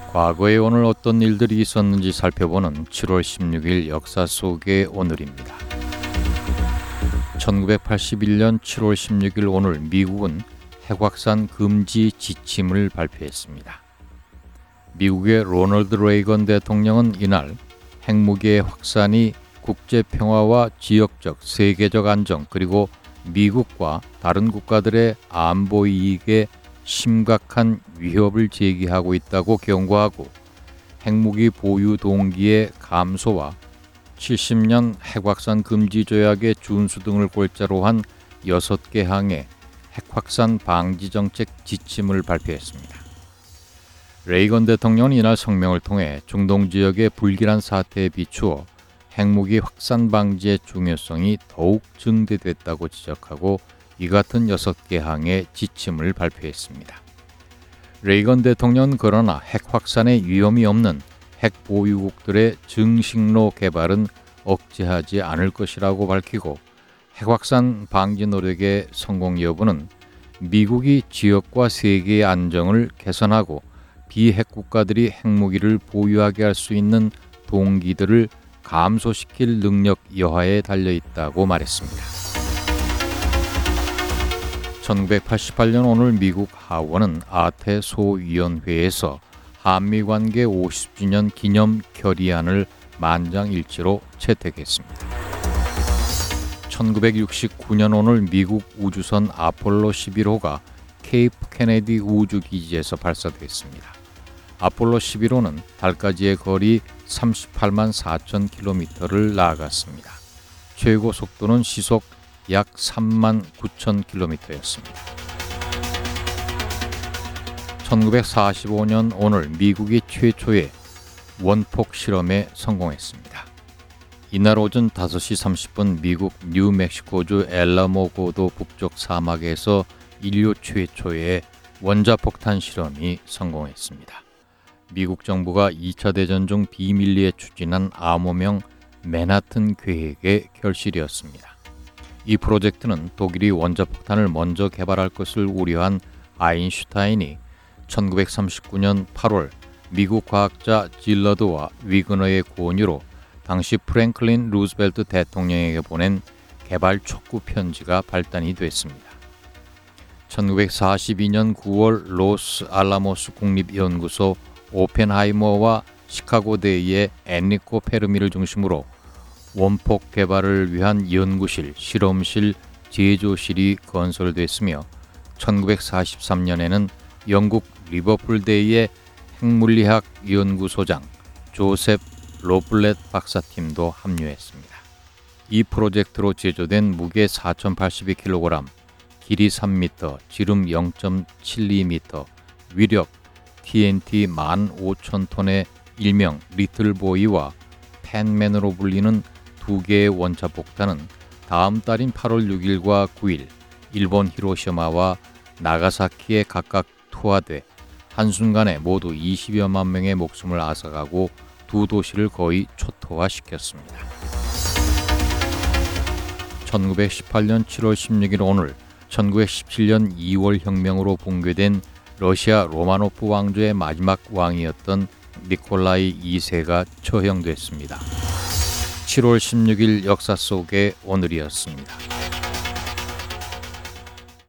과거에 오늘 어떤 일들이 있었는지 살펴보는 7월 16일 역사 속의 오늘입니다. 1981년 7월 16일 오늘 미국은 핵확산 금지 지침을 발표했습니다. 미국의 로널드 레이건 대통령은 이날 핵무기의 확산이 국제 평화와 지역적, 세계적 안정 그리고 미국과 다른 국가들의 안보 이익에 심각한 위협을 제기하고 있다고 경고하고 핵무기 보유 동기의 감소와 70년 핵확산 금지 조약의 준수 등을 골자로 한 6개 항의 핵확산 방지 정책 지침을 발표했습니다. 레이건 대통령은 이날 성명을 통해 중동 지역의 불길한 사태에 비추어 핵무기 확산 방지의 중요성이 더욱 증대됐다고 지적하고 이 같은 6개 항의 지침을 발표했습니다. 레이건 대통령은 그러나 핵 확산의 위험이 없는 핵 보유국들의 증식로 개발은 억제하지 않을 것이라고 밝히고 핵 확산 방지 노력의 성공 여부는 미국이 지역과 세계의 안정을 개선하고 비핵 국가들이 핵무기를 보유하게 할 수 있는 동기들을 감소시킬 능력 여하에 달려있다고 말했습니다. 1988년 오늘 미국 하원은 아태 소위원회에서 한미관계 50주년 기념 결의안을 만장일치로 채택했습니다. 1969년 오늘 미국 우주선 아폴로 11호가 케이프 케네디 우주기지에서 발사됐습니다. 아폴로 11호는 달까지의 거리 38만 4천 킬로미터를 나아갔습니다. 최고 속도는 시속 약 3만 9천 킬로미터였습니다. 1945년 오늘 미국이 최초의 원폭 실험에 성공했습니다. 이날 오전 5시 30분 미국 뉴멕시코주 엘라모고도 북쪽 사막에서 인류 최초의 원자폭탄 실험이 성공했습니다. 미국 정부가 2차 대전 중 비밀리에 추진한 암호명 맨하튼 계획의 결실이었습니다. 이 프로젝트는 독일이 원자폭탄을 먼저 개발할 것을 우려한 아인슈타인이 1939년 8월 미국 과학자 질러드와 위그너의 권유로 당시 프랭클린 루즈벨트 대통령에게 보낸 개발 촉구 편지가 발단이 됐습니다. 1942년 9월 로스 알라모스 국립연구소 오펜하이머와 시카고대의 엔리코 페르미를 중심으로 원폭 개발을 위한 연구실, 실험실, 제조실이 건설됐으며 1943년에는 영국 리버풀대의 핵물리학 연구소장 조셉 로블렛 박사팀도 합류했습니다. 이 프로젝트로 제조된 무게 4,082kg, 길이 3m, 지름 0.72m, 위력 TNT 15,000톤의 일명 리틀보이와 팬맨으로 불리는 2개의 원자폭탄은 다음 달인 8월 6일과 9일 일본 히로시마와 나가사키에 각각 투하돼 한순간에 모두 20여만 명의 목숨을 앗아가고 두 도시를 거의 초토화시켰습니다. 1918년 7월 16일 오늘 1917년 2월 혁명으로 붕괴된 러시아 로마노프 왕조의 마지막 왕이었던 니콜라이 2세가 처형됐습니다. 7월 16일 역사 속의 오늘이었습니다.